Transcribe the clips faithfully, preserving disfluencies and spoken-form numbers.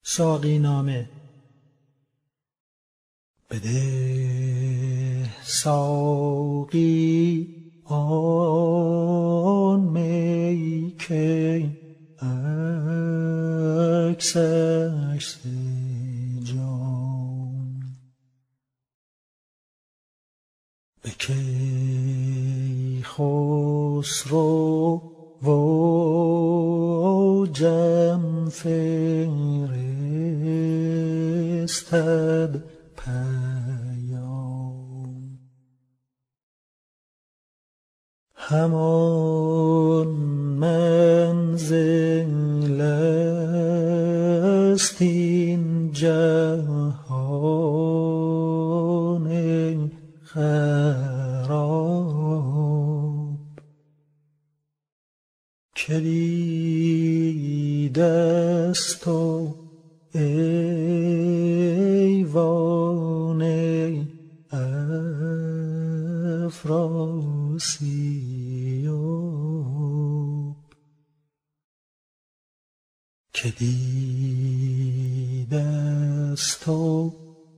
ساقی نامه. بده ساقی آن می که عکسش ز جام، به کیخسرو و جم فرستد پیام، همان منزل است این جهان خراب، کلید است و ایوان افراسیاب، کلید است و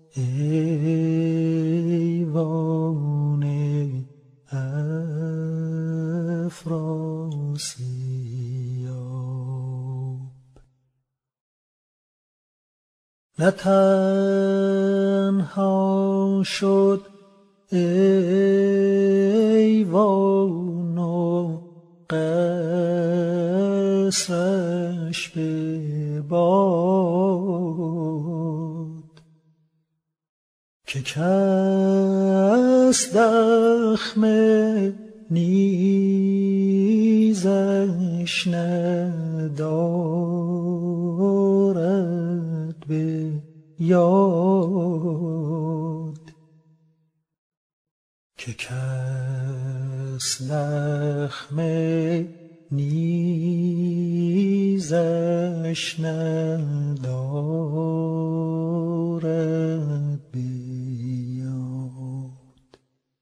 ایوان افراسیاب، نه تنها شد ایوان و قصرش به باد، که کس دخم نیزش ندارد به یاد، که کس زخم نیزش ندارد به یاد.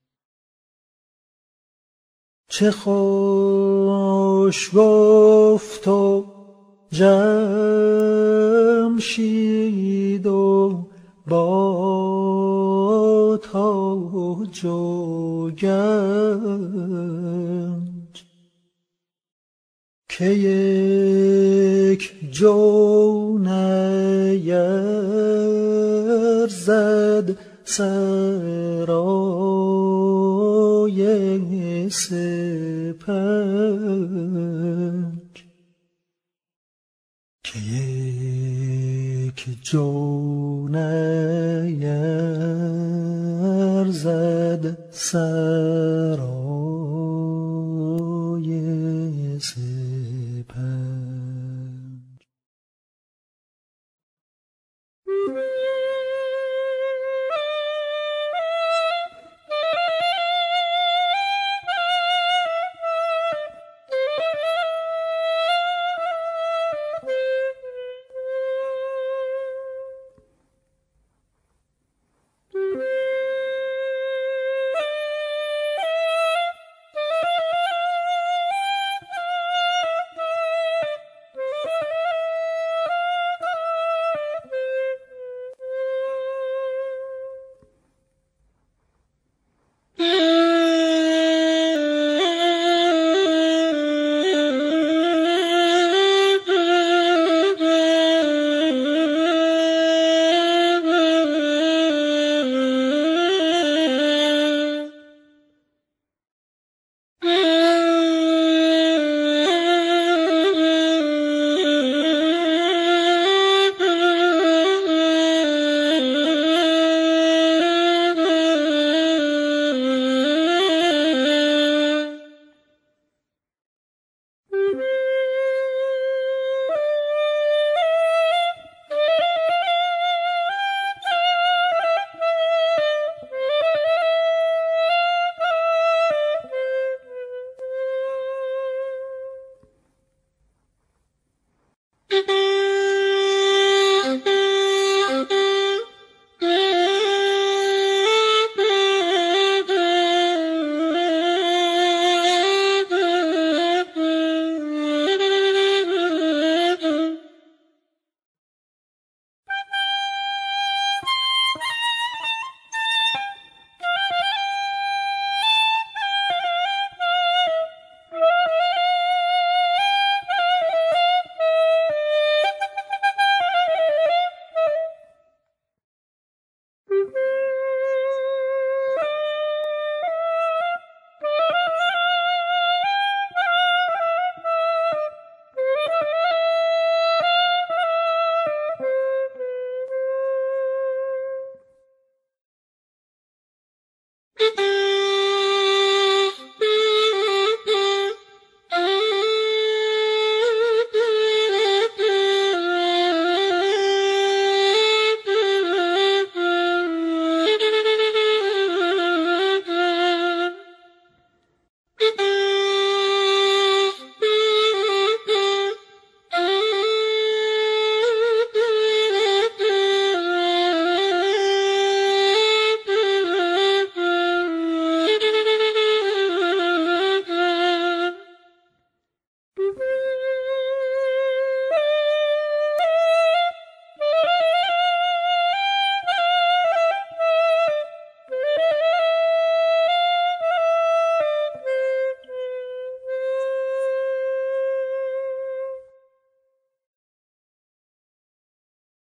چه خوش گفت و جمشید و با تاج و گنج، که یک جو نیرزد سرای سپنج، که یک جو نیرزد سرای